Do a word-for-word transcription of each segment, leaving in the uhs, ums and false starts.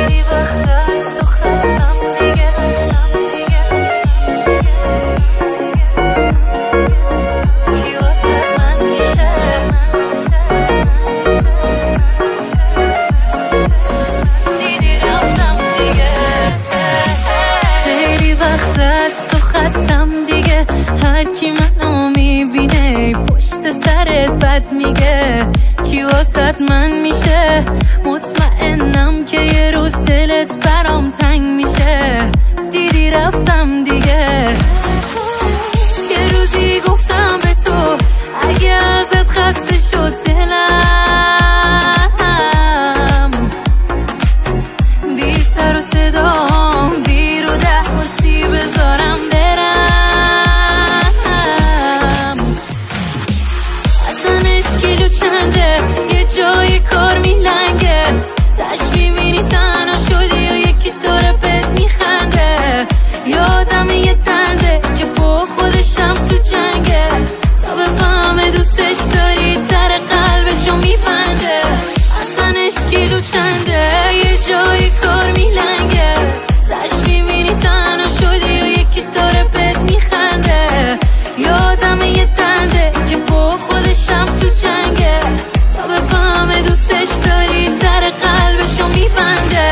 خیلی وقت از تو خستم دیگه. کی واسه من میشه؟ دیدی رفتم دیگه. خیلی وقت از تو خستم دیگه. هر کی منو میبینه پشت سرت بد میگه. کی واسه من میشه؟ مطمئنم که یه روز دلت برام تنگ میشه. دیدی رفتم دیگه. یه روزی گفتم به تو اگه ازت خسته شد دلم، بی سر و صدام بی رو ده موسی بذارم برم. اصلا اشکیلو چنده یه جای کار میلنگه. تش میبینی تنها شدی و یکی داره بهت میخنده. یادم یه تنده که با خودشم تو جنگه. تا بفهمه دوستش داری در قلبشو میبنده. اصلا اشکیلو چنده یه جای کار میلنگه. تش میبینی تنها شدی و یکی داره بهت میخنده. یادم یه تنده که با خودشم تو جنگه. تا بفهمه دوستش داری در قلبشو میبنده.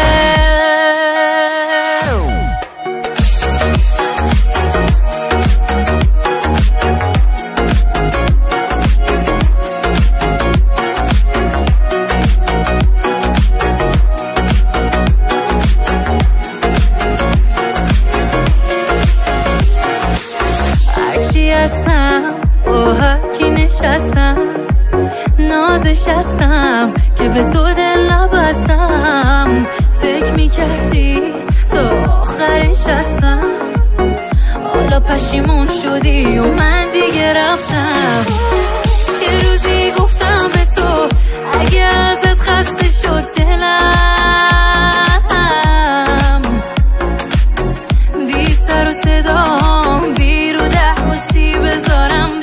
هرچی هستم با هرکی نشستم، نازش هستم که به تو دل نبستم. فکر میکردی تا آخرش هستم، حالا پشیمون شدی و من دیگه رفتم. یه روزی گفتم به تو اگه ازت خسته شد دلم، بی سر و صدام بی رو ده موسی بذارم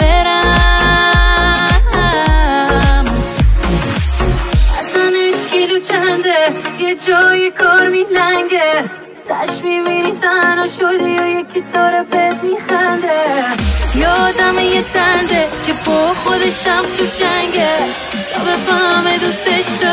برم. اصلا اشکیلو چنده یه جای کار میلنگه. تش میبینی تنها شدی و یکی داره بهت میخنده. یادم یه تنده که با خودشم تو جنگه. تا بفهمه دوستش